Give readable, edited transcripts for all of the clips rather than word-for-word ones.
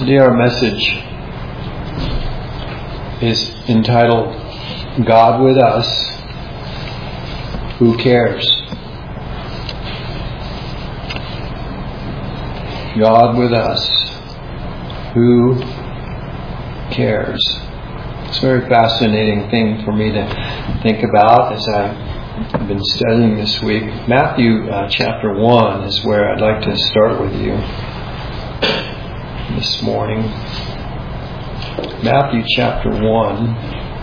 Today our message is entitled, God with Us, Who Cares? God with us, who cares? It's a very fascinating thing for me to think about as I've been studying this week. Matthew chapter 1 is where I'd like to start with you this morning. Matthew chapter 1,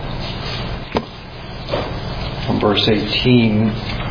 from verse 18.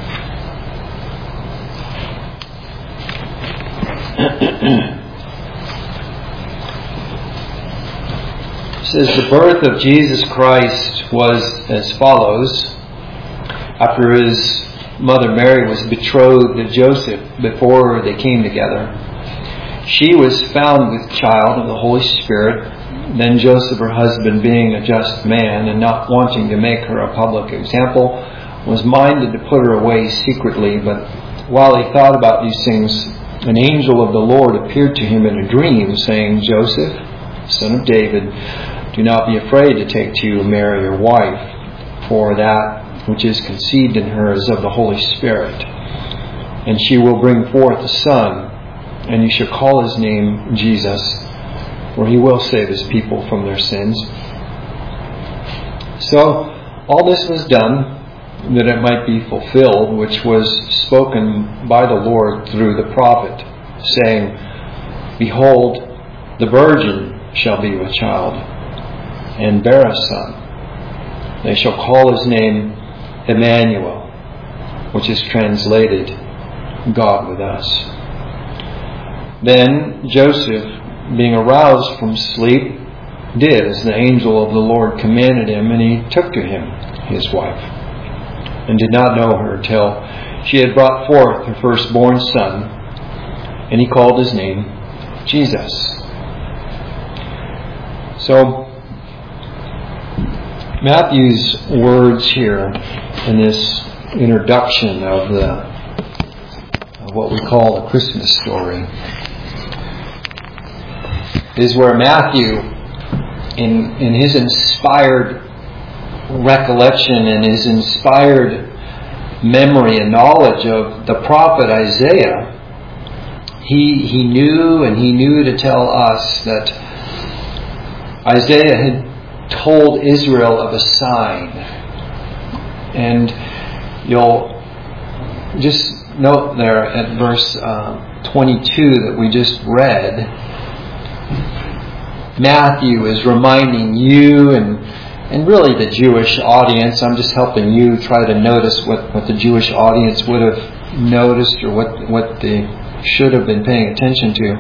It says, the birth of Jesus Christ was as follows. After his mother Mary was betrothed to Joseph, before they came together, she was found with child of the Holy Spirit. Then Joseph, her husband, being a just man and not wanting to make her a public example, was minded to put her away secretly. But while he thought about these things, an angel of the Lord appeared to him in a dream, saying, Joseph, son of David, do not be afraid to take to you Mary your wife, for that which is conceived in her is of the Holy Spirit. And she will bring forth a son, and you shall call his name Jesus, for he will save his people from their sins. So all this was done that it might be fulfilled, which was spoken by the Lord through the prophet, saying, behold, the virgin shall be with child, and bear a son. They shall call his name Emmanuel, which is translated, God with us. Then Joseph, being aroused from sleep, did as the angel of the Lord commanded him, and he took to him his wife, and did not know her till she had brought forth her firstborn son, and he called his name Jesus. So, Matthew's words here in this introduction of what we call the Christmas story is where Matthew, in his inspired recollection and his inspired memory and knowledge of the prophet Isaiah, he knew to tell us that Isaiah had told Israel of a sign. And you'll just note there at verse 22 that we just read, Matthew is reminding you and really the Jewish audience, I'm just helping you try to notice what the Jewish audience would have noticed or what they should have been paying attention to.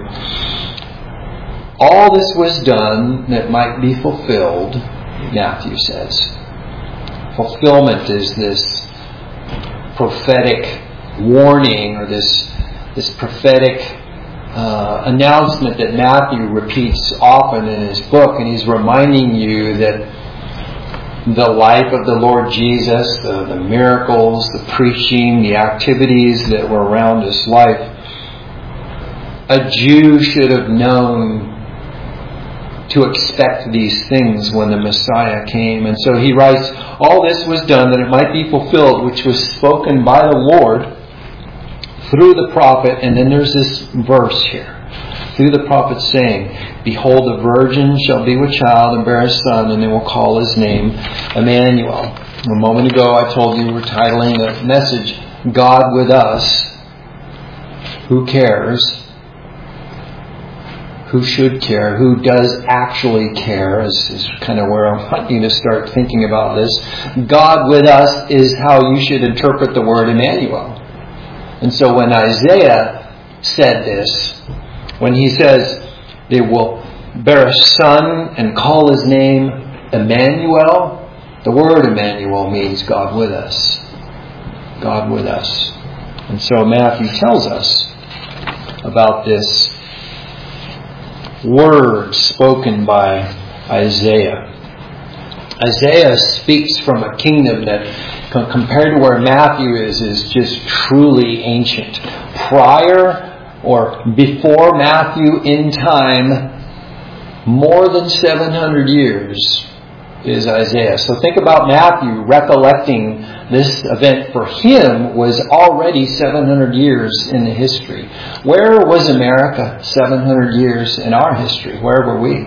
All this was done that might be fulfilled, Matthew says. Fulfillment is this prophetic warning or this prophetic announcement that Matthew repeats often in his book, and he's reminding you that the life of the Lord Jesus, the miracles, the preaching, the activities that were around his life, a Jew should have known to expect these things when the Messiah came. And so he writes, all this was done that it might be fulfilled, which was spoken by the Lord through the prophet. And then there's this verse here, through the prophet saying, behold, the virgin shall be with child and bear a son, and they will call his name Emmanuel. A moment ago I told you we're titling the message, God with Us, Who Cares? Who should care? Who does actually care? Is kind of where I want you to start thinking about this. God with us is how you should interpret the word Emmanuel. And so when Isaiah said this, when he says they will bear a son and call his name Emmanuel, the word Emmanuel means God with us. God with us. And so Matthew tells us about this word spoken by Isaiah. Isaiah speaks from a kingdom that, compared to where Matthew is just truly ancient. Prior or before Matthew in time, more than 700 years is Isaiah. So think about Matthew recollecting this event. For him was already 700 years in the history. Where was America 700 years in our history? Where were we?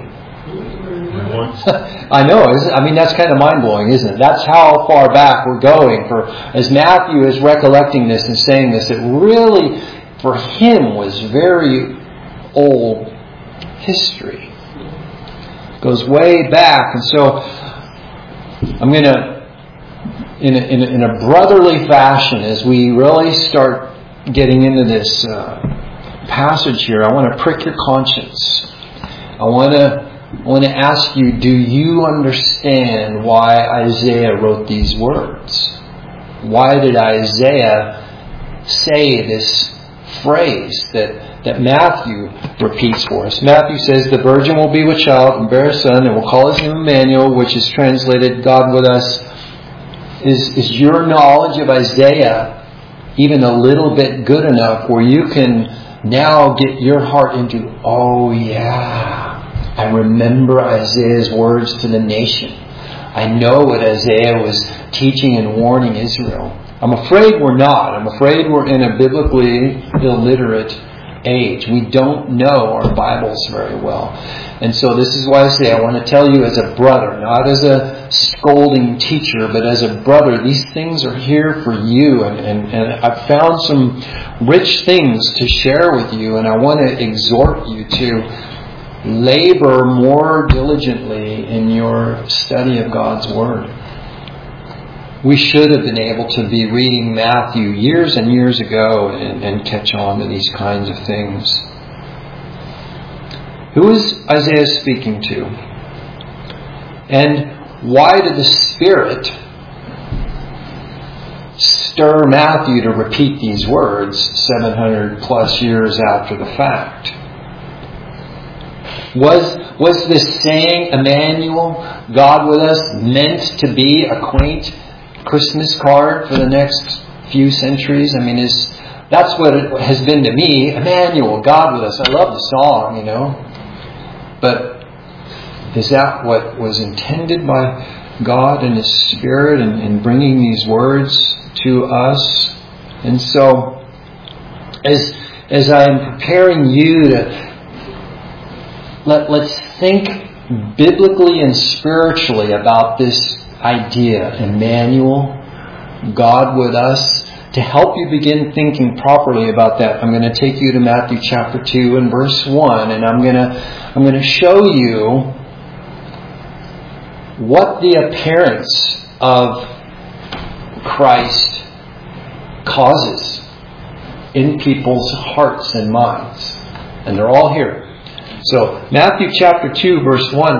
I know. That's kind of mind-blowing, isn't it? That's how far back we're going. For as Matthew is recollecting this and saying this, it really, for him, was very old history. It goes way back. And so I'm going to, in a brotherly fashion, as we really start getting into this passage here, I want to prick your conscience. I want to ask you, do you understand why Isaiah wrote these words? Why did Isaiah say this phrase that Matthew repeats for us? Matthew says, the virgin will be with child and bear a son, and will call his name Emmanuel, which is translated God with us. Is your knowledge of Isaiah even a little bit good enough where you can now get your heart into, oh yeah, I remember Isaiah's words to the nation. I know what Isaiah was teaching and warning Israel. I'm afraid we're not. I'm afraid we're in a biblically illiterate age. We don't know our Bibles very well. And so this is why I say I want to tell you as a brother, not as a scolding teacher, but as a brother, these things are here for you. And I've found some rich things to share with you, and I want to exhort you to labor more diligently in your study of God's Word. We should have been able to be reading Matthew years and years ago and catch on to these kinds of things. Who is Isaiah speaking to? And why did the Spirit stir Matthew to repeat these words 700 plus years after the fact? Was this saying, Emmanuel, God with us, meant to be a quaint Christmas card for the next few centuries? That's what it has been to me. Emmanuel, God with us. I love the song, But is that what was intended by God and His Spirit in bringing these words to us? And so, as I am preparing you to let's think biblically and spiritually about this idea, Emmanuel, God with us. To help you begin thinking properly about that, I'm going to take you to Matthew chapter 2 and verse 1, and I'm going to show you what the appearance of Christ causes in people's hearts and minds. And they're all here. So, Matthew chapter 2, verse 1.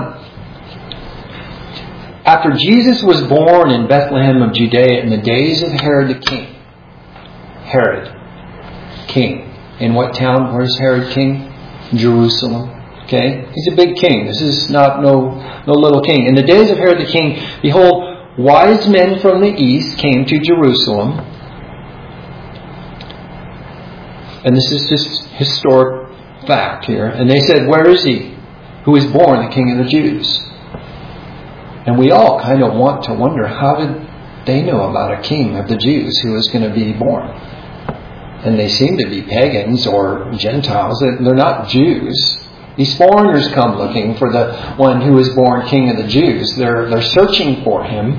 After Jesus was born in Bethlehem of Judea in the days of Herod the king. Herod, king. In what town? Where's Herod king? Jerusalem. Okay? He's a big king. This is not no little king. In the days of Herod the king, behold, wise men from the east came to Jerusalem. And this is just historic fact here. And they said, where is he who is born the King of the Jews? And we all kind of want to wonder, how did they know about a king of the Jews who was going to be born? And they seem to be pagans or Gentiles. They're not Jews. These foreigners come looking for the one who was born King of the Jews. They're searching for him.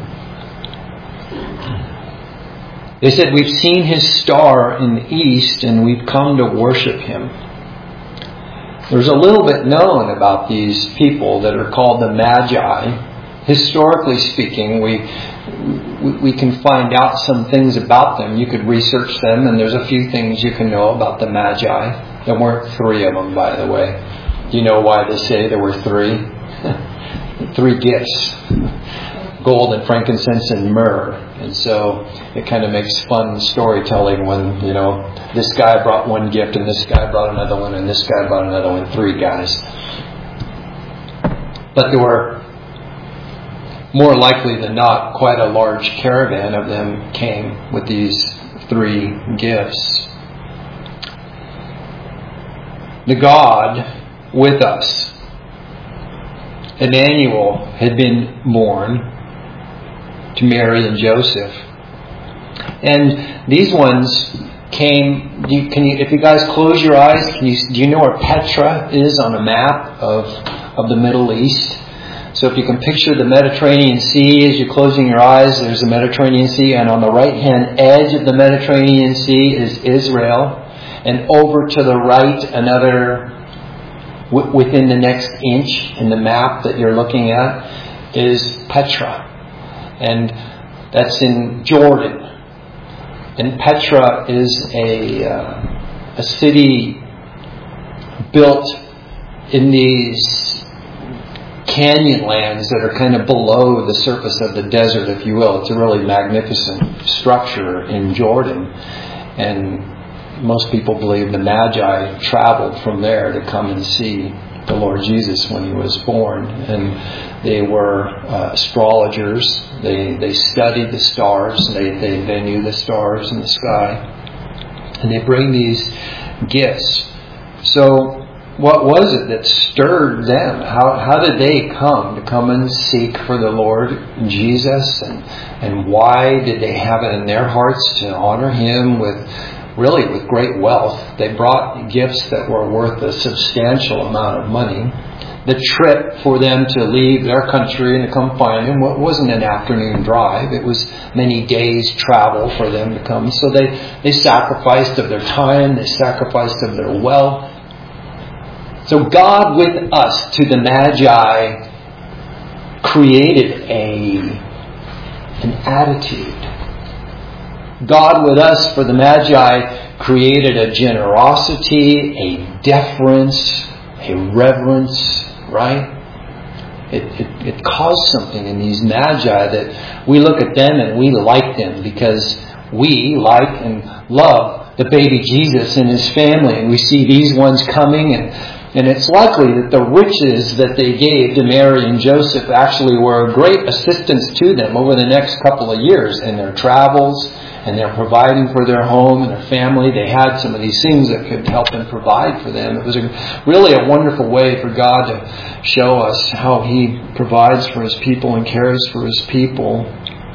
They said, we've seen his star in the east and we've come to worship him. There's a little bit known about these people that are called the Magi. Historically speaking, we can find out some things about them. You could research them, and there's a few things you can know about the Magi. There weren't three of them, by the way. Do you know why they say there were three? 3 gifts. Gold and frankincense and myrrh. And so it kind of makes fun storytelling when, this guy brought one gift and this guy brought another one and this guy brought another one. 3 guys. But there were, more likely than not, quite a large caravan of them came with these 3 gifts. The God with us. Emmanuel had been born to Mary and Joseph. And these ones came. If you guys close your eyes, do you know where Petra is on a map of the Middle East? So if you can picture the Mediterranean Sea as you're closing your eyes, there's the Mediterranean Sea, and on the right-hand edge of the Mediterranean Sea is Israel, and over to the right, another within the next inch in the map that you're looking at is Petra, and that's in Jordan. And Petra is a city built in these canyon lands that are kind of below the surface of the desert, if you will. It's a really magnificent structure in Jordan. And most people believe the Magi traveled from there to come and see the Lord Jesus when He was born. And they were astrologers. They studied the stars. They knew the stars in the sky. And they bring these gifts. So what was it that stirred them? How did they come and seek for the Lord Jesus? And why did they have it in their hearts to honor Him with great wealth? They brought gifts that were worth a substantial amount of money. The trip for them to leave their country and to come find Him wasn't an afternoon drive. It was many days travel for them to come. So they sacrificed of their time. They sacrificed of their wealth. So God with us to the Magi created an attitude. God with us for the Magi created a generosity, a deference, a reverence, right? It caused something in these Magi that we look at them and we like them because we like and love the baby Jesus and His family. And we see these ones coming and it's likely that the riches that they gave to Mary and Joseph actually were a great assistance to them over the next couple of years in their travels, and they're providing for their home and their family. They had some of these things that could help them provide for them. It was really a wonderful way for God to show us how He provides for His people and cares for His people.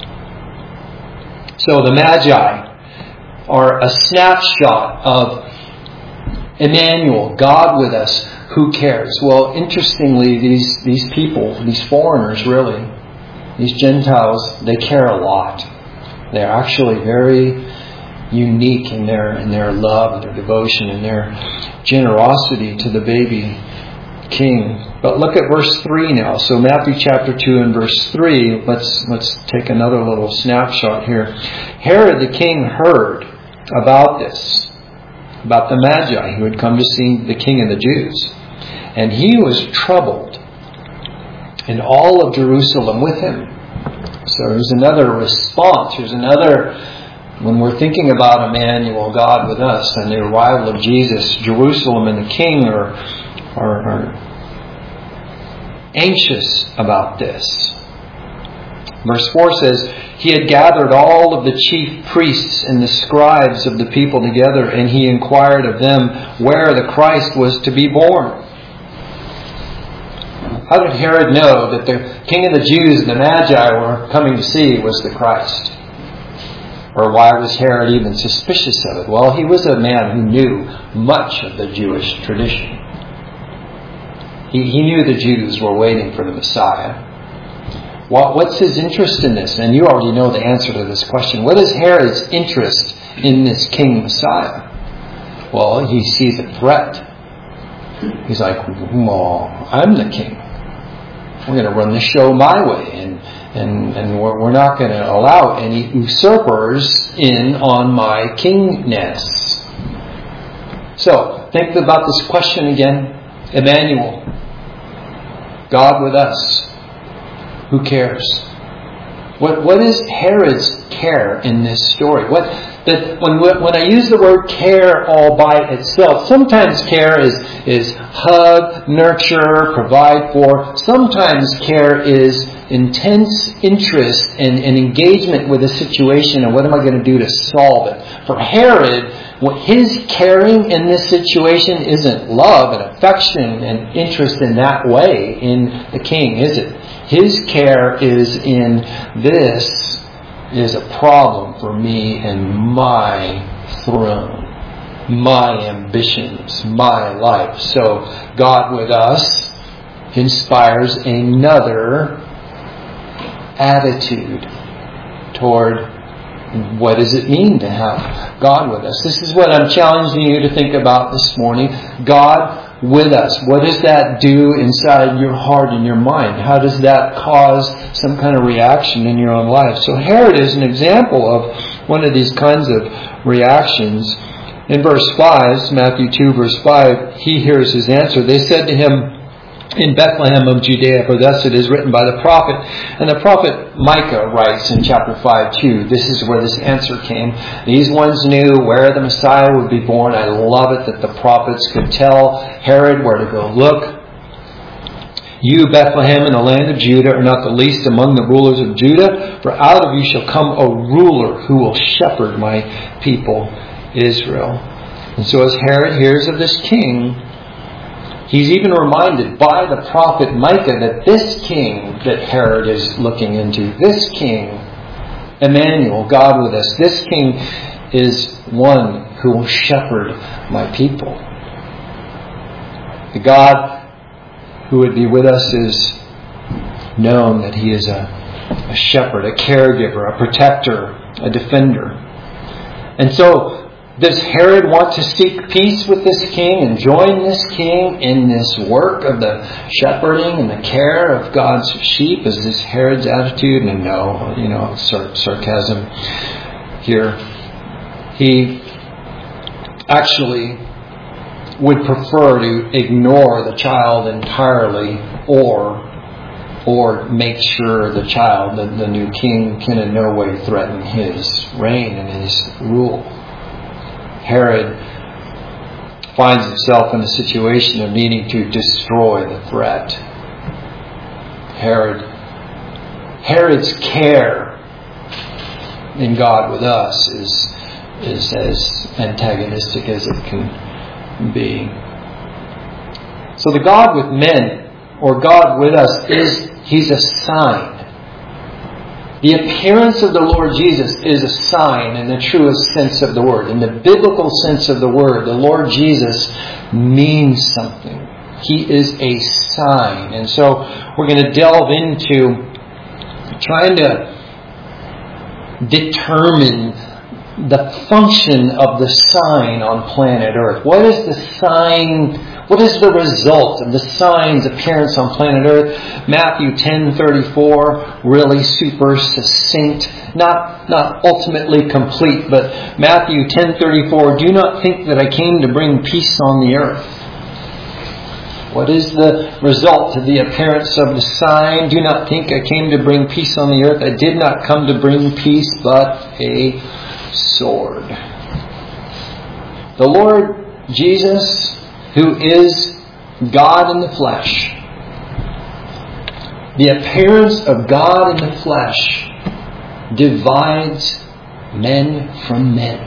So the Magi are a snapshot of Emmanuel, God with us, who cares? Well, interestingly, these people, these foreigners really, these Gentiles, they care a lot. They're actually very unique in their love and their devotion and their generosity to the baby King. But look at verse 3 now. So Matthew chapter 2 and verse 3, let's take another little snapshot here. Herod the king heard about this, about the Magi who had come to see the King of the Jews. And he was troubled, and all of Jerusalem with him. So there's another response. There's another, when we're thinking about Emmanuel, God with us, and the arrival of Jesus, Jerusalem and the King are anxious about this. Verse 4 says, He had gathered all of the chief priests and the scribes of the people together, and He inquired of them where the Christ was to be born. How did Herod know that the King of the Jews and the Magi were coming to see was the Christ? Or why was Herod even suspicious of it? Well, he was a man who knew much of the Jewish tradition. He knew the Jews were waiting for the Messiah. What's his interest in this? And you already know the answer to this question. What is Herod's interest in this King Messiah? Well, he sees a threat. He's like, well, I'm the king. We're going to run the show my way. And we're not going to allow any usurpers in on my kingness. So, think about this question again. Emmanuel, God with us. Who cares? What is Herod's care in this story? that when I use the word care all by itself, sometimes care is hug, nurture, provide for. Sometimes care is intense interest and engagement with a situation and what am I going to do to solve it. For Herod, his caring in this situation isn't love and affection and interest in that way in the king, is it? His care is in this is a problem for me and my throne, my ambitions, my life. So God with us inspires another attitude toward what does it mean to have God with us. This is what I'm challenging you to think about this morning. God with us. What does that do inside your heart and your mind? How does that cause some kind of reaction in your own life? So Herod is an example of one of these kinds of reactions. In verse 5, Matthew 2 verse 5, he hears his answer. They said to him, in Bethlehem of Judea, for thus it is written by the prophet. And the prophet Micah writes in chapter 5:2, this is where this answer came. These ones knew where the Messiah would be born. I love it that the prophets could tell Herod where to go look. You, Bethlehem, in the land of Judah, are not the least among the rulers of Judah, for out of you shall come a ruler who will shepherd my people Israel. And so as Herod hears of this king, he's even reminded by the prophet Micah that this king that Herod is looking into, this king, Emmanuel, God with us, this king is one who will shepherd my people. The God who would be with us is known that he is a shepherd, a caregiver, a protector, a defender. And so, does Herod want to seek peace with this king and join this king in this work of the shepherding and the care of God's sheep? Is this Herod's attitude? And no, sarcasm here. He actually would prefer to ignore the child entirely or make sure the child, the new king, can in no way threaten his reign and his rule. Herod finds himself in a situation of needing to destroy the threat. Herod's care in God with us is as antagonistic as it can be. So the God with men, or God with us, he's a sign. The appearance of the Lord Jesus is a sign in the truest sense of the word. In the biblical sense of the word, the Lord Jesus means something. He is a sign. And so we're going to delve into trying to determine the function of the sign on planet Earth. What is the sign? What is the result of the sign's appearance on planet Earth? Matthew 10:34, really super succinct, not ultimately complete, but Matthew 10:34, do not think that I came to bring peace on the earth. What is the result of the appearance of the sign? Do not think I came to bring peace on the earth. I did not come to bring peace, but a sword. The Lord Jesus, who is God in the flesh, the appearance of God in the flesh divides men from men.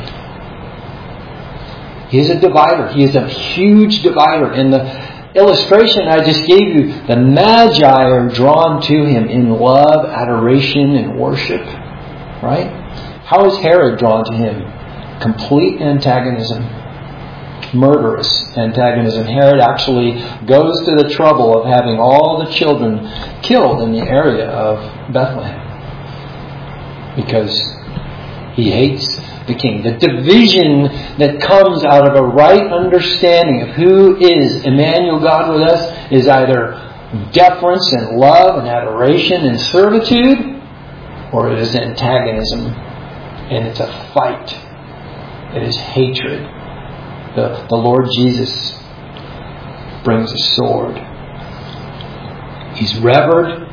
He is a divider. He is a huge divider. In the illustration I just gave you, the Magi are drawn to him in love, adoration, and worship. Right? How is Herod drawn to him? Complete antagonism. Murderous antagonism. Herod actually goes to the trouble of having all the children killed in the area of Bethlehem because he hates the king. The division that comes out of a right understanding of who is Emmanuel, God with us, is either deference and love and adoration and servitude, or it is antagonism and it's a fight. It is hatred. The Lord Jesus brings a sword. He's revered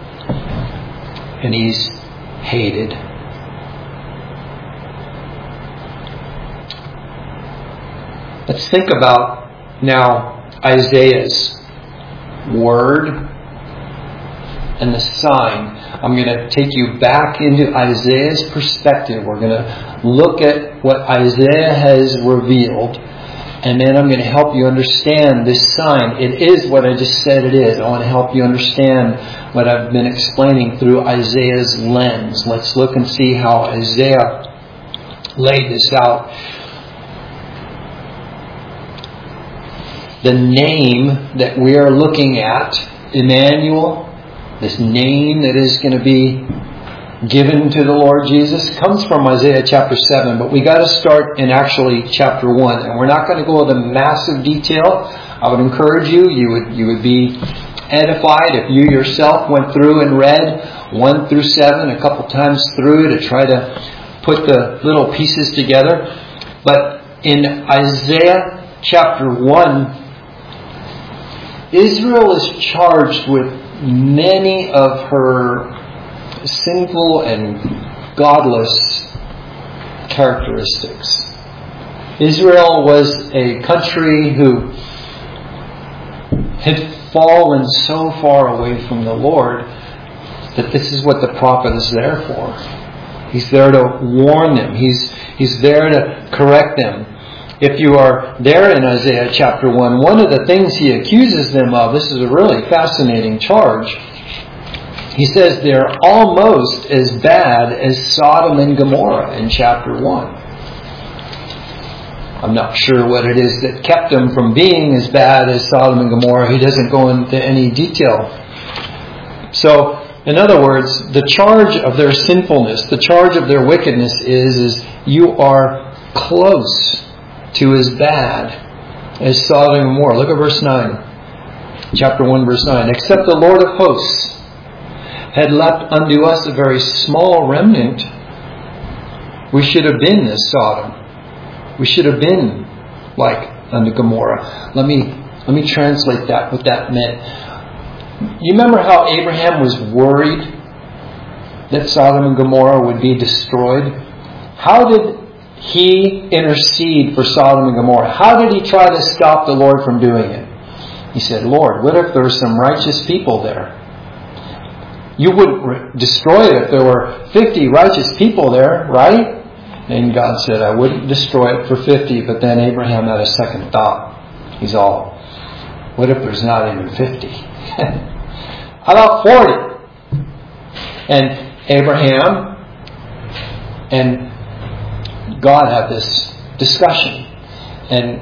and he's hated. Let's think about now Isaiah's word and the sign. I'm going to take you back into Isaiah's perspective. We're going to look at what Isaiah has revealed, and then I'm going to help you understand this sign. It is what I just said it is. I want to help you understand what I've been explaining through Isaiah's lens. Let's look and see how Isaiah laid this out. The name that we are looking at, Emmanuel, this name that is going to be given to the Lord Jesus, comes from Isaiah chapter 7. But we got to start in actually chapter 1. And we're not going to go into massive detail. I would encourage you would be edified if you yourself went through and read 1 through 7 a couple times through to try to put the little pieces together. But in Isaiah chapter 1, Israel is charged with many of her sinful and godless characteristics. Israel was a country who had fallen so far away from the Lord that this is what the prophet is there for. He's there to warn them. He's there to correct them. If you are there in Isaiah chapter 1, one of the things he accuses them of, this is a really fascinating charge. He says they're almost as bad as Sodom and Gomorrah in chapter 1. I'm not sure what it is that kept them from being as bad as Sodom and Gomorrah. He doesn't go into any detail. So, in other words, the charge of their sinfulness, the charge of their wickedness is you are close to as bad as Sodom and Gomorrah. Look at verse 9. Chapter 1, verse 9. Except the Lord of hosts had left unto us a very small remnant, we should have been as Sodom. We should have been like unto Gomorrah. Let me translate that, what that meant. You remember how Abraham was worried that Sodom and Gomorrah would be destroyed? How did he intercede for Sodom and Gomorrah? How did he try to stop the Lord from doing it? He said, Lord, what if there were some righteous people there? You wouldn't destroy it if there were 50 righteous people there, right? And God said, I wouldn't destroy it for 50. But then Abraham had a second thought. He's all, what if there's not even 50? How about 40? And Abraham and God had this discussion. And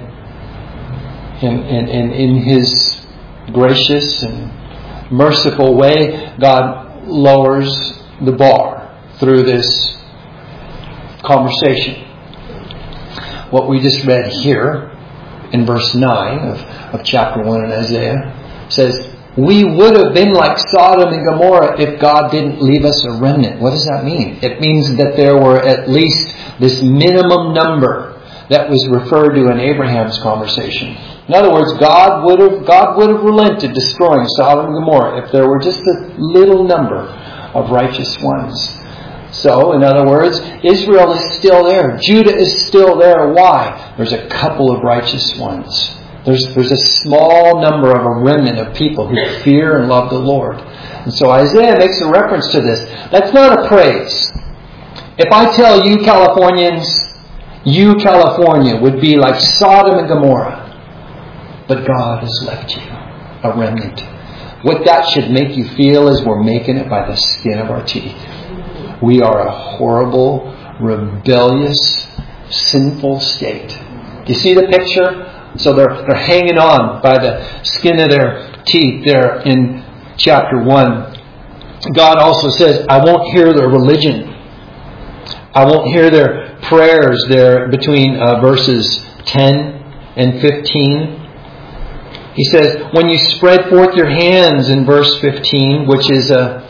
in His gracious and merciful way, God lowers the bar through this conversation. What we just read here in verse 9 of chapter 1 in Isaiah says, we would have been like Sodom and Gomorrah if God didn't leave us a remnant. What does that mean? It means that there were at least this minimum number that was referred to in Abraham's conversation. In other words, God would have relented destroying Sodom and Gomorrah if there were just a little number of righteous ones. So, in other words, Israel is still there. Judah is still there. Why? There's a couple of righteous ones. There's a small number of a remnant of people who fear and love the Lord. And so Isaiah makes a reference to this. That's not a praise. If I tell you Californians, you California would be like Sodom and Gomorrah. But God has left you a remnant. What that should make you feel is we're making it by the skin of our teeth. We are a horrible, rebellious, sinful state. You see the picture? So they're hanging on by the skin of their teeth there in chapter 1. God also says, I won't hear their religion. I won't hear their prayers there between verses 10 and 15. He says, when you spread forth your hands in verse 15, which is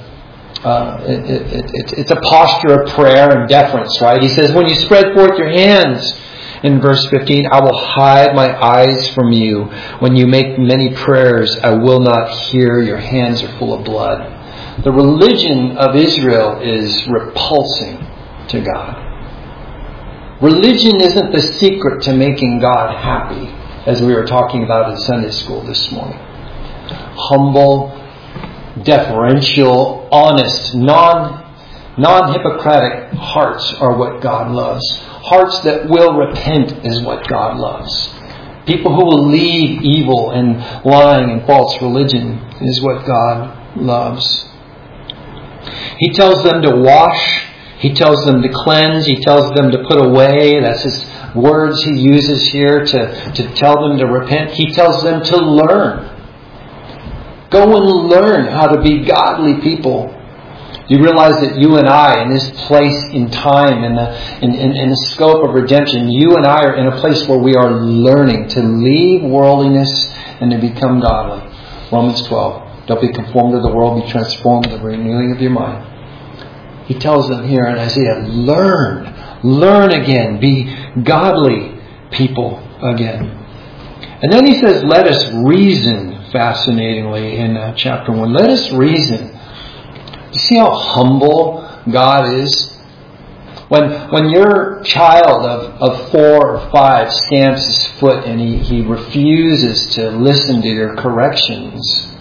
it's a posture of prayer and deference, right? He says, when you spread forth your hands in verse 15, I will hide my eyes from you. When you make many prayers, I will not hear. Your hands are full of blood. The religion of Israel is repulsing to God. Religion isn't the secret to making God happy, as we were talking about in Sunday school this morning. Humble, deferential, honest, non-hypocritic hearts are what God loves. Hearts that will repent is what God loves. People who will leave evil and lying and false religion is what God loves. He tells them to wash. He tells them to cleanse. He tells them to put away. That's his words he uses here to tell them to repent. He tells them to learn. Go and learn how to be godly people. You realize that you and I, in this place in time, in the scope of redemption, you and I are in a place where we are learning to leave worldliness and to become godly. Romans 12. Don't be conformed to the world, be transformed with the renewing of your mind. He tells them here in Isaiah, learn again, be godly people again. And then he says, let us reason, fascinatingly, in chapter 1. Let us reason. You see how humble God is? When your child of 4 or 5 stamps his foot and he refuses to listen to your corrections,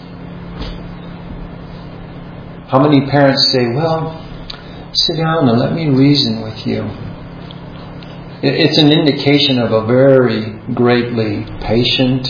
how many parents say, well, sit down and let me reason with you? It's an indication of a very greatly patient,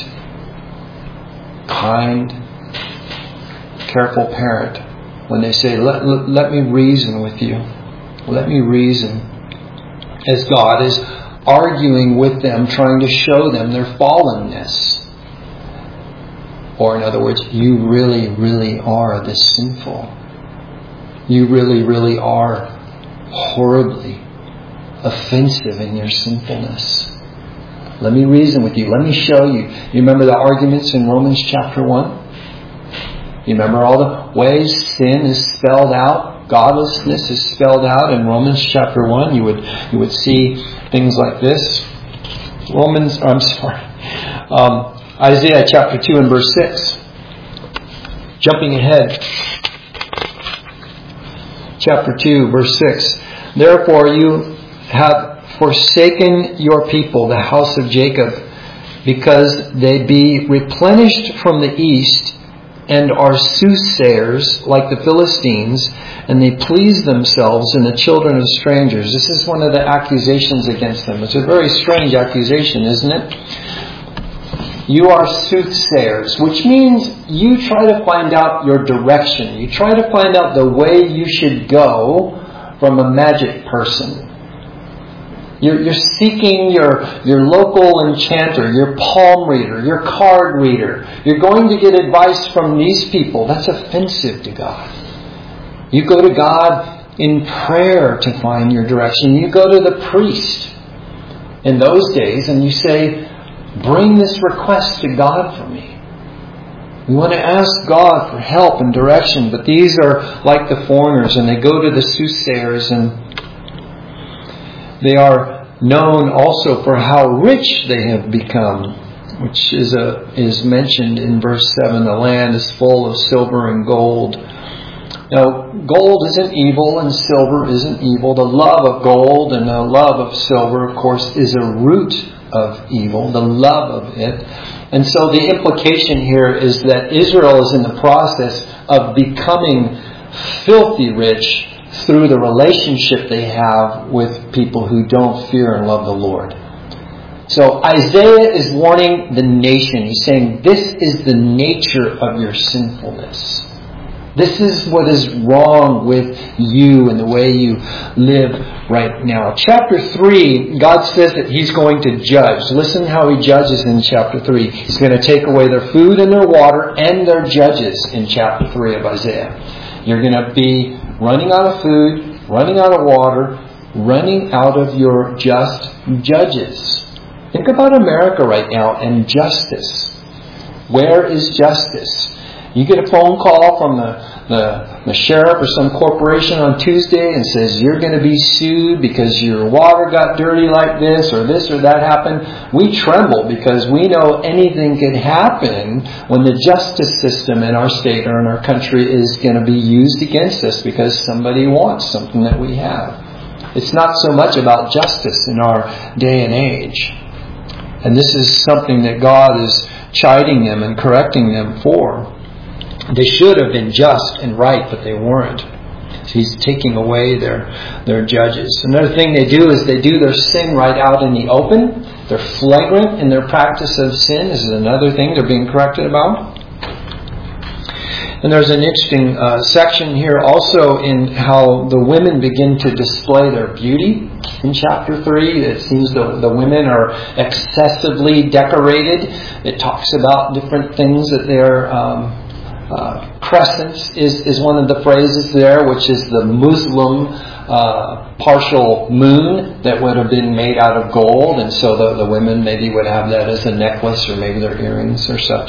kind, careful parent when they say, let me reason with you. Let me reason. As God is arguing with them, trying to show them their fallenness. Or in other words, you really, really are this sinful. You really, really are horribly offensive in your sinfulness. Let me reason with you. Let me show you. You remember the arguments in Romans chapter 1? You remember all the ways sin is spelled out, godlessness is spelled out in Romans chapter 1. You would see things like this. Isaiah chapter 2 and verse 6. Jumping ahead. Chapter 2, verse 6. Therefore you have forsaken your people, the house of Jacob, because they be replenished from the east, and are soothsayers like the Philistines, and they please themselves in the children of strangers. This is one of the accusations against them. It's a very strange accusation, isn't it? You are soothsayers, which means you try to find out your direction. You try to find out the way you should go from a magic person. You're seeking your local enchanter, your palm reader, your card reader. You're going to get advice from these people. That's offensive to God. You go to God in prayer to find your direction. You go to the priest in those days and you say, bring this request to God for me. We want to ask God for help and direction, but these are like the foreigners, and they go to the soothsayers, and they are known also for how rich they have become, which is mentioned in verse 7. The land is full of silver and gold. Now, gold isn't evil and silver isn't evil. The love of gold and the love of silver, of course, is a root of evil, the love of it. And so the implication here is that Israel is in the process of becoming filthy rich through the relationship they have with people who don't fear and love the Lord. So Isaiah is warning the nation. He's saying, this is the nature of your sinfulness. This is what is wrong with you and the way you live right now. Chapter 3, God says that He's going to judge. Listen how He judges in chapter 3. He's going to take away their food and their water and their judges in chapter 3 of Isaiah. You're going to be running out of food, running out of water, running out of your just judges. Think about America right now and justice. Where is justice? You get a phone call from the sheriff or some corporation on Tuesday and says you're going to be sued because your water got dirty like this or that happened. We tremble because we know anything could happen when the justice system in our state or in our country is going to be used against us because somebody wants something that we have. It's not so much about justice in our day and age. And this is something that God is chiding them and correcting them for. They should have been just and right, but they weren't. He's taking away their judges. Another thing they do is they do their sin right out in the open. They're flagrant in their practice of sin. This is another thing they're being corrected about. And there's an interesting section here also in how the women begin to display their beauty. In chapter 3, it seems the women are excessively decorated. It talks about different things that they're... crescents is one of the phrases there, which is the Muslim partial moon that would have been made out of gold, and so the women maybe would have that as a necklace or maybe their earrings or such.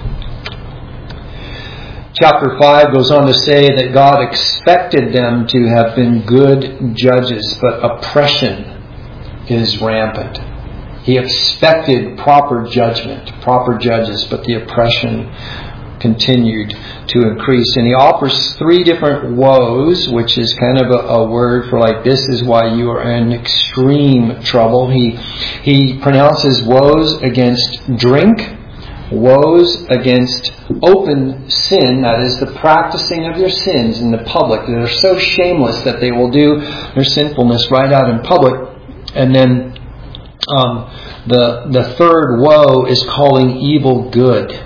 Chapter 5 goes on to say that God expected them to have been good judges, but oppression is rampant. He expected proper judgment, proper judges, but the oppression continued to increase. And he offers 3 different woes, which is kind of a word for like, this is why you are in extreme trouble. He pronounces woes against drink, woes against open sin, that is the practicing of your sins in the public. They're so shameless that they will do their sinfulness right out in public. And then the third woe is calling evil good.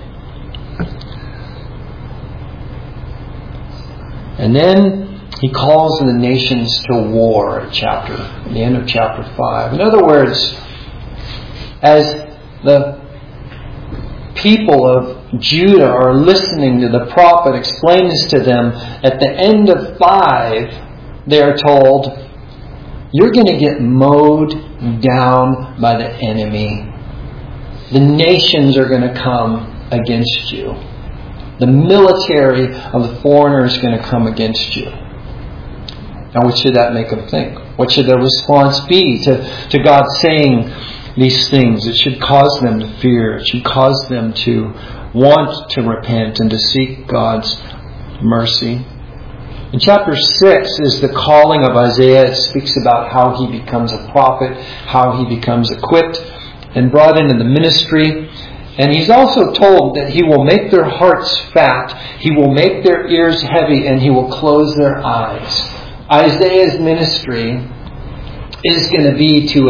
And then he calls the nations to war at the end of chapter 5. In other words, as the people of Judah are listening to the prophet explain this to them, at the end of 5, they are told, you're going to get mowed down by the enemy. The nations are going to come against you. The military of the foreigner is going to come against you. Now, what should that make them think? What should their response be to God saying these things? It should cause them to fear. It should cause them to want to repent and to seek God's mercy. In chapter 6 is the calling of Isaiah. It speaks about how he becomes a prophet, how he becomes equipped and brought into the ministry. And he's also told that he will make their hearts fat, he will make their ears heavy, and he will close their eyes. Isaiah's ministry is going to be to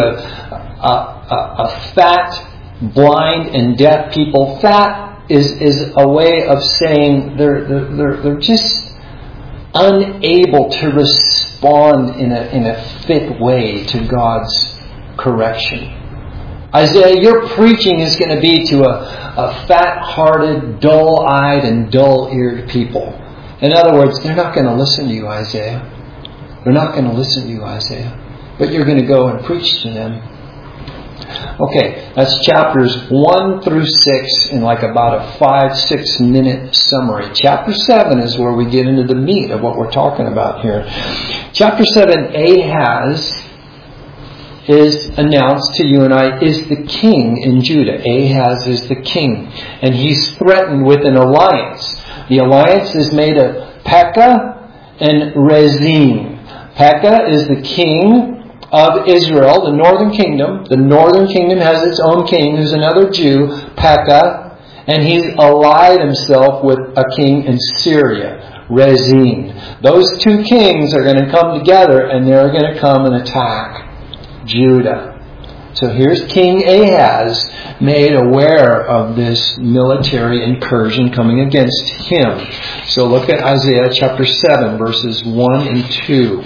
a fat, blind, and deaf people. Fat is a way of saying they're just unable to respond in a fit way to God's correction. Isaiah, your preaching is going to be to a fat-hearted, dull-eyed, and dull-eared people. In other words, they're not going to listen to you, Isaiah. They're not going to listen to you, Isaiah. But you're going to go and preach to them. Okay, that's chapters 1 through 6 in like about a 5-6 minute summary. Chapter 7 is where we get into the meat of what we're talking about here. Chapter 7, Ahaz is announced to you and I, is the king in Judah. Ahaz is the king. And he's threatened with an alliance. The alliance is made of Pekah and Rezin. Pekah is the king of Israel, the northern kingdom. The northern kingdom has its own king, who's another Jew, Pekah. And he's allied himself with a king in Syria, Rezin. Those 2 kings are going to come together and they're going to come and attack Judah. So here's King Ahaz made aware of this military incursion coming against him. So look at Isaiah chapter 7 verses 1 and 2.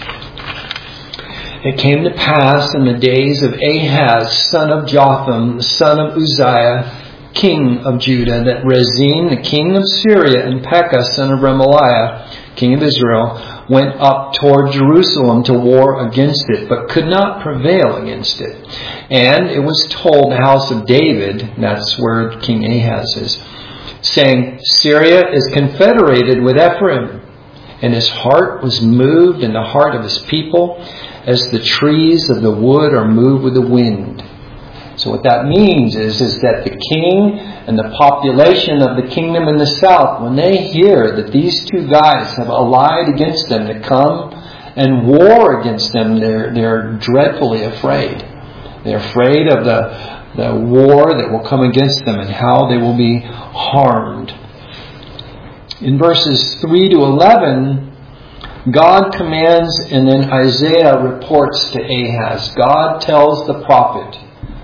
It came to pass in the days of Ahaz, son of Jotham, son of Uzziah, king of Judah, that Rezin, the king of Syria, and Pekah, son of Remaliah, king of Israel, went up toward Jerusalem to war against it, but could not prevail against it. And it was told the house of David, that's where King Ahaz is, saying, Syria is confederated with Ephraim. And his heart was moved in the heart of his people, as the trees of the wood are moved with the wind. So what that means is that the king and the population of the kingdom in the south, when they hear that these 2 guys have allied against them to come and war against them, they're dreadfully afraid. They're afraid of the war that will come against them and how they will be harmed. In verses 3 to 11, God commands, and then Isaiah reports to Ahaz. God tells the prophet,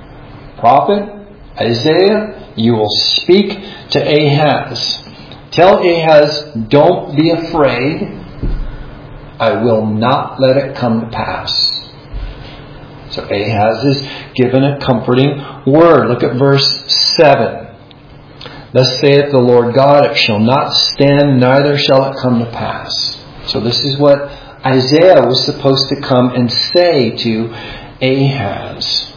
Isaiah, you will speak to Ahaz. Tell Ahaz, don't be afraid. I will not let it come to pass. So Ahaz is given a comforting word. Look at verse 7. Thus saith the Lord God, it shall not stand, neither shall it come to pass. So this is what Isaiah was supposed to come and say to Ahaz.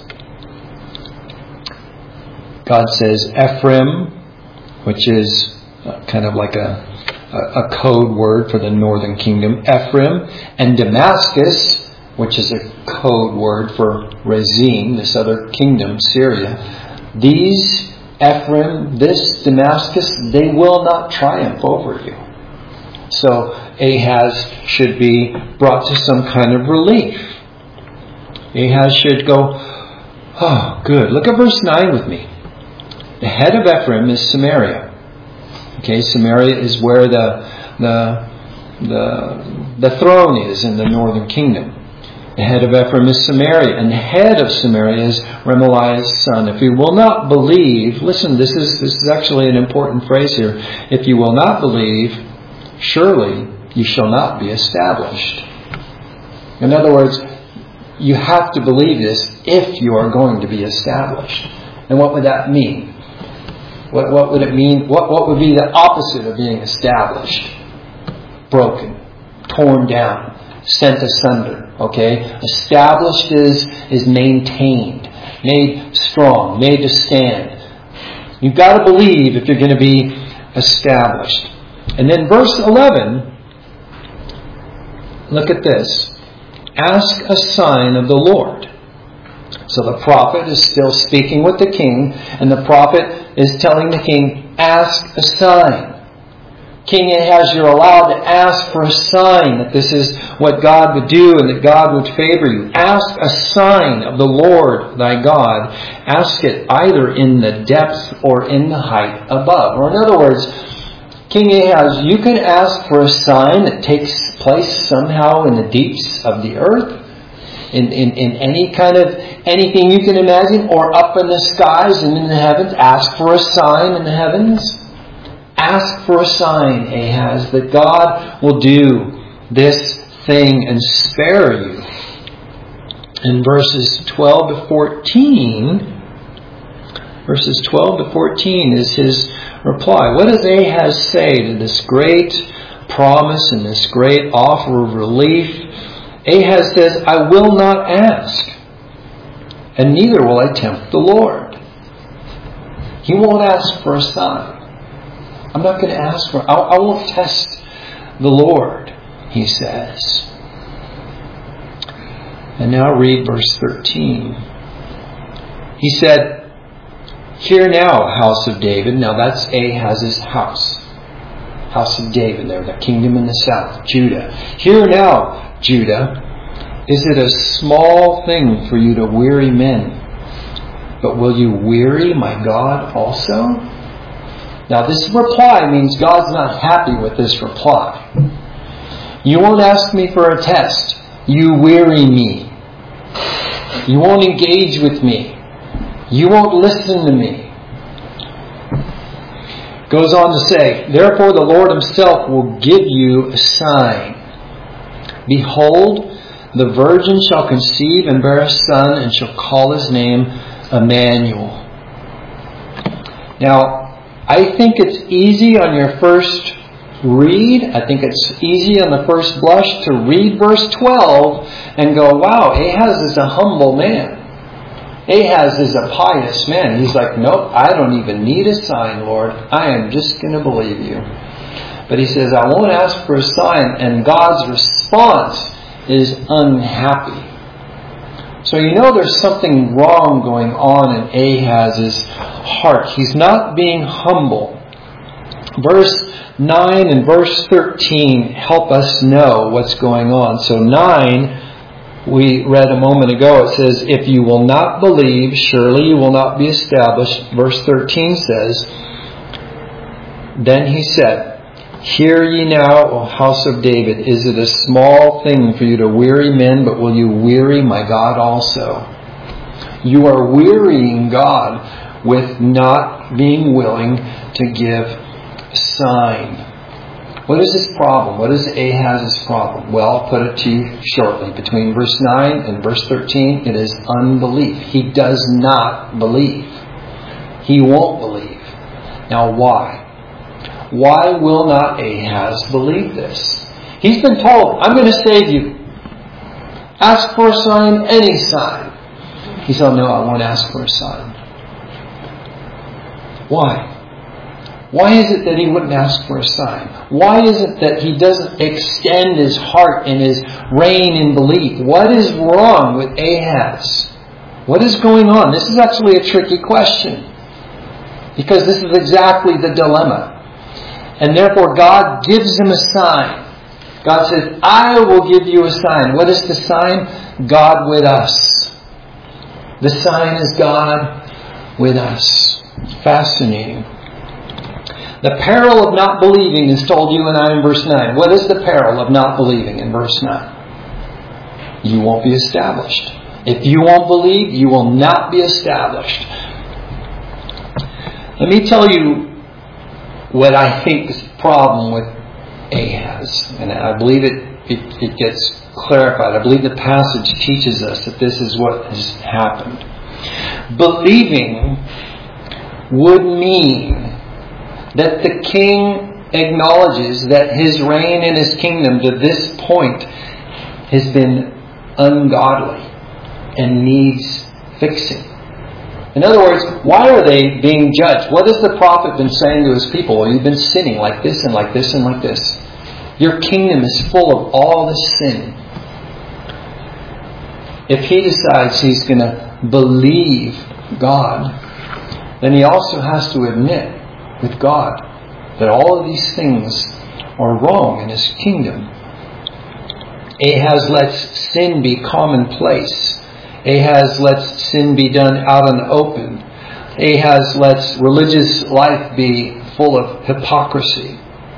God says Ephraim, which is kind of like a code word for the northern kingdom. Ephraim and Damascus, which is a code word for Rezin, this other kingdom, Syria. These Ephraim, this Damascus, they will not triumph over you. So Ahaz should be brought to some kind of relief. Ahaz should go, oh, good. Look at verse 9 with me. The head of Ephraim is Samaria. Okay, Samaria is where the throne is in the northern kingdom. The head of Ephraim is Samaria, and the head of Samaria is Remaliah's son. If you will not believe, listen, this is actually an important phrase here. If you will not believe, surely you shall not be established. In other words, you have to believe this if you are going to be established. And what would that mean? What would it mean? What would be the opposite of being established? Broken, torn down, sent asunder. Okay? Established is maintained, made strong, made to stand. You've got to believe if you're going to be established. And then verse 11, look at this. Ask a sign of the Lord. So the prophet is still speaking with the king, and the prophet is telling the king, ask a sign. King Ahaz, you're allowed to ask for a sign that this is what God would do and that God would favor you. Ask a sign of the Lord thy God. Ask it either in the depth or in the height above. Or in other words, King Ahaz, you can ask for a sign that takes place somehow in the deeps of the earth, in any kind of anything you can imagine, or up in the skies and in the heavens. Ask for a sign in the heavens. Ask for a sign, Ahaz, that God will do this thing and spare you. In verses 12 to 14, is his reply. What does Ahaz say to this great promise and this great offer of relief? Ahaz says, I will not ask, and neither will I tempt the Lord. He won't ask for a sign. I'm not going to ask for it. I won't test the Lord, he says. And now read verse 13. He said, hear now, house of David. Now that's Ahaz's house. House of David there, the kingdom in the south, Judah. Hear now, Judah, is it a small thing for you to weary men? But will you weary my God also? Now this reply means God's not happy with this reply. You won't ask me for a test. You weary me. You won't engage with me. You won't listen to me. Goes on to say, therefore the Lord himself will give you a sign. Behold, the virgin shall conceive and bear a son, and shall call his name Emmanuel. Now, I think it's easy on your first read. I think it's easy on the first blush to read verse 12 and go, wow, Ahaz is a humble man. Ahaz is a pious man. He's like, nope, I don't even need a sign, Lord. I am just going to believe you. But he says, I won't ask for a sign. And God's response is unhappy. So you know there's something wrong going on in Ahaz's heart. He's not being humble. Verse 9 and verse 13 help us know what's going on. So 9, we read a moment ago, it says, if you will not believe, surely you will not be established. Verse 13 says, then he said, hear ye now, O house of David, is it a small thing for you to weary men, but will you weary my God also? You are wearying God with not being willing to give a sign. What is his problem? What is Ahaz's problem? Well, I'll put it to you shortly. Between verse 9 and verse 13, it is unbelief. He does not believe. He won't believe. Now why? Why will not Ahaz believe this? He's been told, I'm going to save you. Ask for a sign, any sign. He said, no, I won't ask for a sign. Why? Why is it that he wouldn't ask for a sign? Why is it that he doesn't extend his heart and his reign in belief? What is wrong with Ahaz? What is going on? This is actually a tricky question. Because this is exactly the dilemma. And therefore God gives him a sign. God says, I will give you a sign. What is the sign? God with us. The sign is God with us. Fascinating. The peril of not believing is told you and I in verse 9. What is the peril of not believing in verse 9? You won't be established. If you won't believe, you will not be established. Let me tell you what I think is the problem with Ahaz. And I believe it gets clarified. I believe the passage teaches us that this is what has happened. Believing would mean that the king acknowledges that his reign and his kingdom to this point has been ungodly and needs fixing. In other words, why are they being judged? What has the prophet been saying to his people? Well, you've been sinning like this and like this and like this. Your kingdom is full of all this sin. If he decides he's going to believe God, then he also has to admit with God that all of these things are wrong in his kingdom. Ahaz lets sin be commonplace. Ahaz lets sin be done out in the open. Ahaz lets religious life be full of hypocrisy.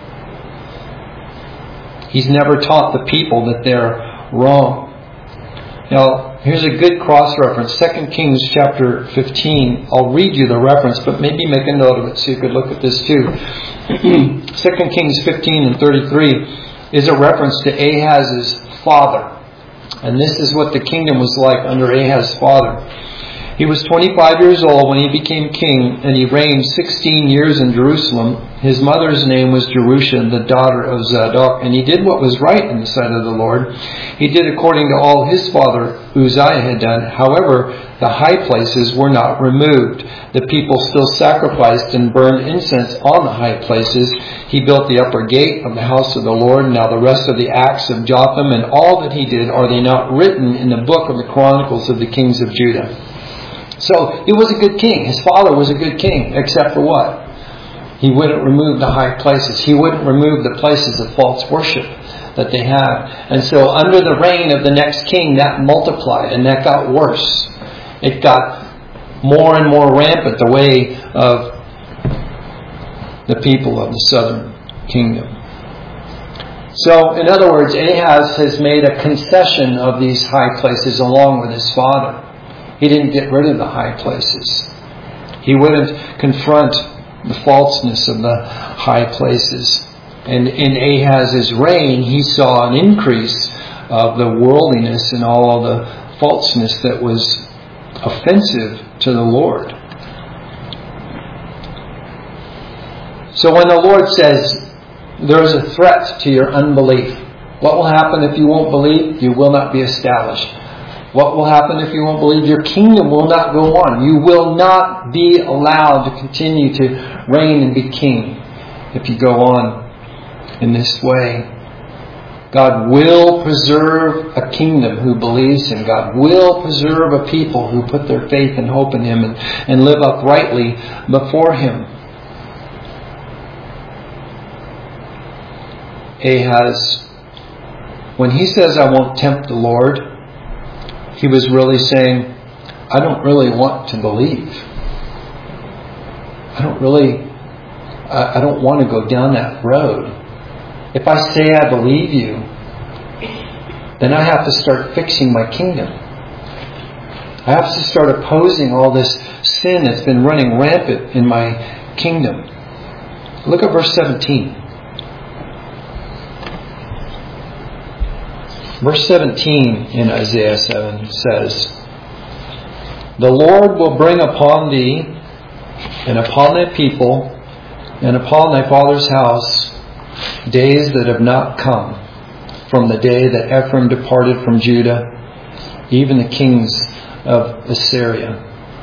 He's never taught the people that they're wrong. Now, here's a good cross-reference. 2 Kings chapter 15. I'll read you the reference, but maybe make a note of it so you could look at this too. 2 Kings 15 and 33 is a reference to Ahaz's father. And this is what the kingdom was like under Ahaz's father. He was 25 years old when he became king, and he reigned 16 years in Jerusalem. His mother's name was Jerusha, the daughter of Zadok, and he did what was right in the sight of the Lord. He did according to all his father Uzziah had done. However, the high places were not removed. The people still sacrificed and burned incense on the high places. He built the upper gate of the house of the Lord. Now the rest of the acts of Jotham and all that he did, are they not written in the book of the Chronicles of the kings of Judah? So, he was a good king. His father was a good king, except for what? He wouldn't remove the high places. He wouldn't remove the places of false worship that they had. And so, under the reign of the next king, that multiplied and that got worse. It got more and more rampant the way of the people of the southern kingdom. So, in other words, Ahaz has made a concession of these high places along with his father. He didn't get rid of the high places. He wouldn't confront the falseness of the high places. And in Ahaz's reign, he saw an increase of the worldliness and all the falseness that was offensive to the Lord. So when the Lord says, there is a threat to your unbelief, what will happen if you won't believe? You will not be established. What will happen if you won't believe? Your kingdom will not go on. You will not be allowed to continue to reign and be king if you go on in this way. God will preserve a kingdom who believes Him. God will preserve a people who put their faith and hope in Him and live uprightly before Him. Ahaz, when he says, I won't tempt the Lord, he was really saying, I don't really want to believe. I don't want to go down that road. If I say I believe you, then I have to start fixing my kingdom. I have to start opposing all this sin that's been running rampant in my kingdom. Look at verse 17. Verse 17 in Isaiah 7 says, The Lord will bring upon thee and upon thy people and upon thy father's house days that have not come from the day that Ephraim departed from Judah, even the kings of Assyria.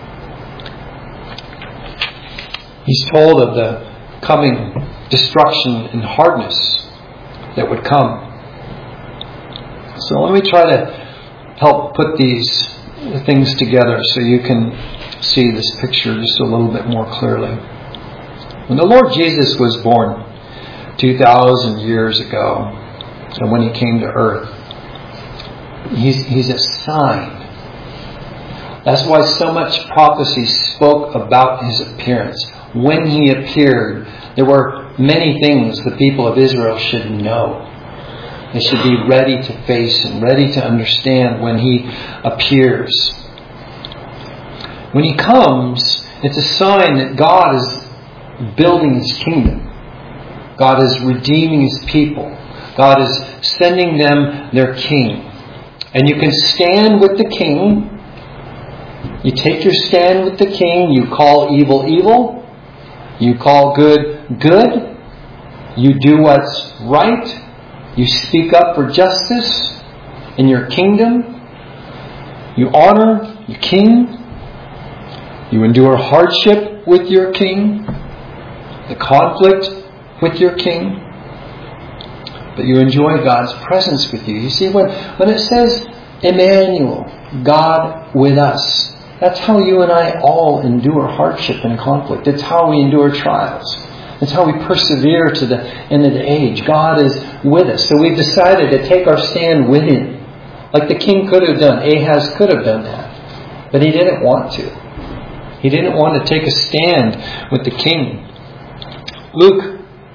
He's told of the coming destruction and hardness that would come. So let me try to help put these things together so you can see this picture just a little bit more clearly. When the Lord Jesus was born 2,000 years ago, and when He came to earth, He's a sign. That's why so much prophecy spoke about His appearance. When He appeared, there were many things the people of Israel should know. They should be ready to face and ready to understand when He appears. When He comes, it's a sign that God is building His kingdom. God is redeeming His people. God is sending them their King. And you can stand with the King. You take your stand with the King. You call evil, evil. You call good, good. You do what's right. You speak up for justice in your kingdom. You honor your King. You endure hardship with your King. The conflict with your King. But you enjoy God's presence with you. You see, when it says Emmanuel, God with us, that's how you and I all endure hardship and conflict. It's how we endure trials. It's how we persevere to the end of the age. God is with us. So we've decided to take our stand with Him. Like the king could have done. Ahaz could have done that. But he didn't want to. He didn't want to take a stand with the king. Luke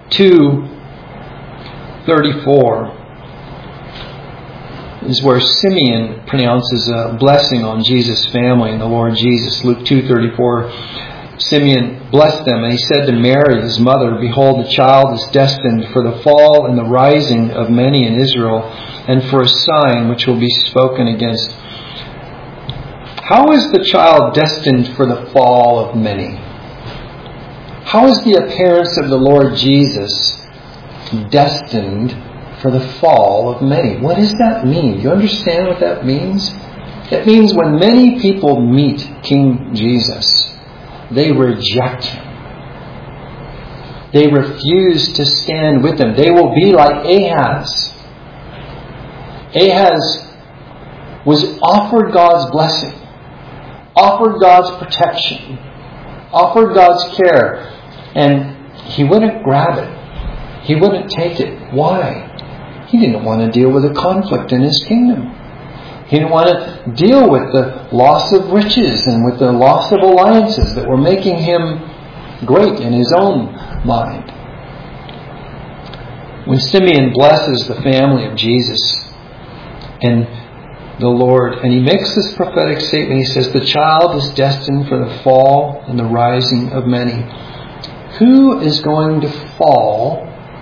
2:34 is where Simeon pronounces a blessing on Jesus' family and the Lord Jesus. Luke 2:34, Simeon blessed them, and he said to Mary, his mother, Behold, the child is destined for the fall and the rising of many in Israel, and for a sign which will be spoken against. How is the child destined for the fall of many? How is the appearance of the Lord Jesus destined for the fall of many? What does that mean? Do you understand what that means? It means when many people meet King Jesus, they reject Him. They refuse to stand with Him. They will be like Ahaz. Ahaz was offered God's blessing, offered God's protection, offered God's care, and he wouldn't grab it. He wouldn't take it. Why? He didn't want to deal with a conflict in his kingdom. He didn't want to deal with the loss of riches and with the loss of alliances that were making him great in his own mind. When Simeon blesses the family of Jesus and the Lord, and he makes this prophetic statement, he says, the child is destined for the fall and the rising of many. Who is going to fall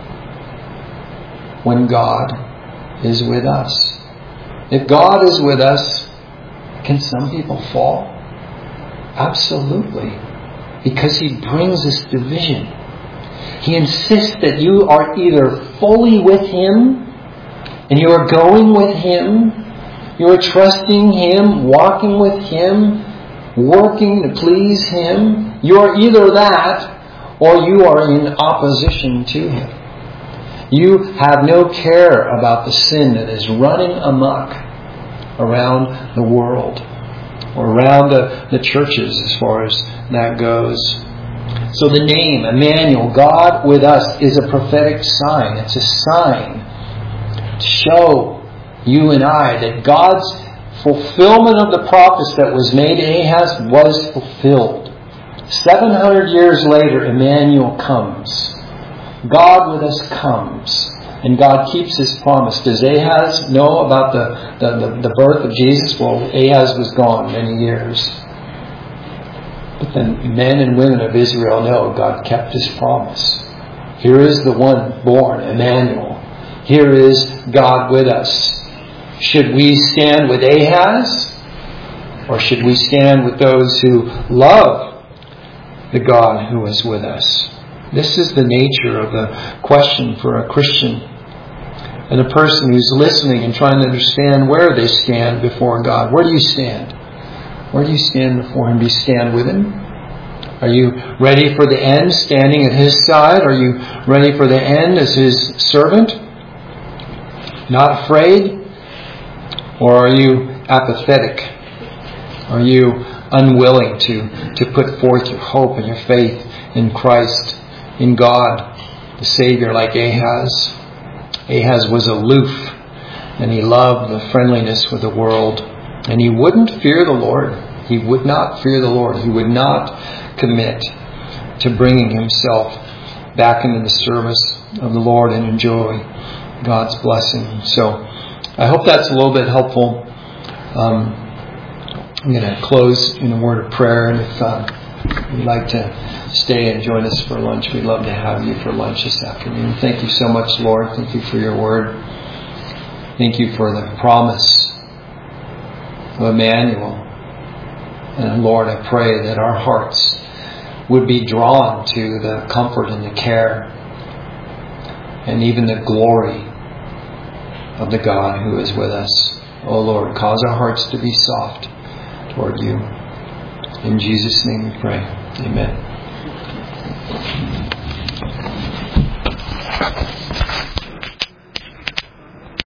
when God is with us? If God is with us, can some people fall? Absolutely. Because He brings this division. He insists that you are either fully with Him and you are going with Him, you are trusting Him, walking with Him, working to please Him. You are either that or you are in opposition to Him. You have no care about the sin that is running amok around the world or around the churches as far as that goes. So the name, Emmanuel, God with us, is a prophetic sign. It's a sign to show you and I that God's fulfillment of the promise that was made to Ahaz was fulfilled. 700 years later, Emmanuel comes. God with us comes. And God keeps His promise. Does Ahaz know about the birth of Jesus? Well, Ahaz was gone many years. But the men and women of Israel know God kept His promise. Here is the one born, Emmanuel. Here is God with us. Should we stand with Ahaz? Or should we stand with those who love the God who is with us? This is the nature of the question for a Christian and a person who's listening and trying to understand where they stand before God. Where do you stand? Where do you stand before Him? Do you stand with Him? Are you ready for the end, standing at His side? Are you ready for the end as His servant? Not afraid? Or are you apathetic? Are you unwilling to put forth your hope and your faith in Christ, in God, the Savior, like Ahaz? Ahaz was aloof, and he loved the friendliness with the world, and he wouldn't fear the Lord. He would not fear the Lord. He would not commit to bringing himself back into the service of the Lord and enjoy God's blessing. So I hope that's a little bit helpful. I'm going to close in a word of prayer, and if you'd like to stay and join us for lunch, we'd love to have you for lunch this afternoon. Thank you so much, Lord. Thank you for your word. Thank you for the promise of Emmanuel. And Lord, I pray that our hearts would be drawn to the comfort and the care and even the glory of the God who is with us. Oh Lord, cause our hearts to be soft toward you. In Jesus' name we pray. Amen.